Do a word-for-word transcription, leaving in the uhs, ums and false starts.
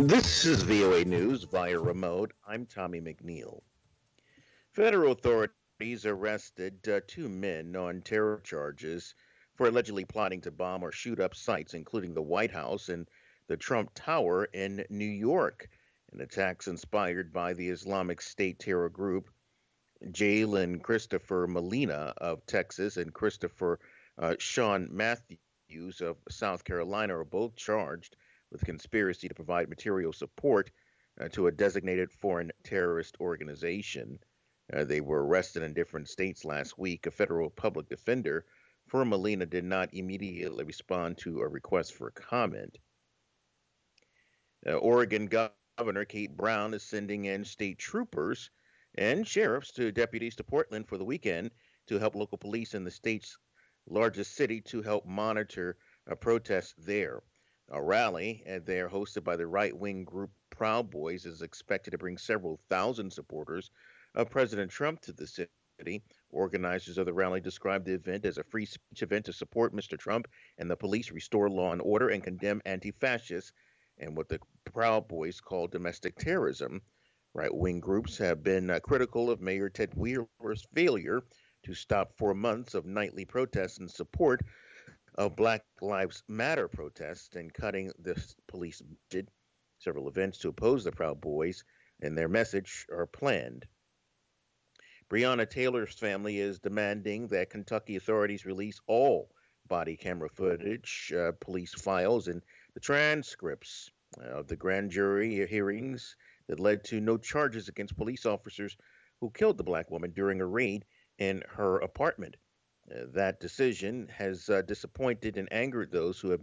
This is V O A News via remote. I'm Tommy McNeil. Federal authorities arrested uh, two men on terror charges for allegedly plotting to bomb or shoot up sites, including the White House and the Trump Tower in New York, in attacks inspired by the Islamic State terror group. Jalen Christopher Molina of Texas and Christopher uh, Sean Matthews of South Carolina are both charged with conspiracy to provide material support uh, to a designated foreign terrorist organization. Uh, they were arrested in different states last week. A federal public defender for Molina did not immediately respond to a request for comment. Uh, Oregon Governor Kate Brown is sending in state troopers and sheriffs to deputies to Portland for the weekend to help local police in the state's largest city to help monitor a protest there. A rally uh, there hosted by the right-wing group Proud Boys is expected to bring several thousand supporters of President Trump to the city. Organizers of the rally described the event as a free speech event to support Mister Trump and the police, restore law and order, and condemn anti-fascists and what the Proud Boys call domestic terrorism. Right wing groups have been uh, critical of Mayor Ted Wheeler's failure to stop four months of nightly protests in support of Black Lives Matter protests and cutting the police budget. Several events to oppose the Proud Boys and their message are planned. Breonna Taylor's family is demanding that Kentucky authorities release all body camera footage, uh, police files, and the transcripts of the grand jury hearings that led to no charges against police officers who killed the black woman during a raid in her apartment. Uh, that decision has uh, disappointed and angered those who have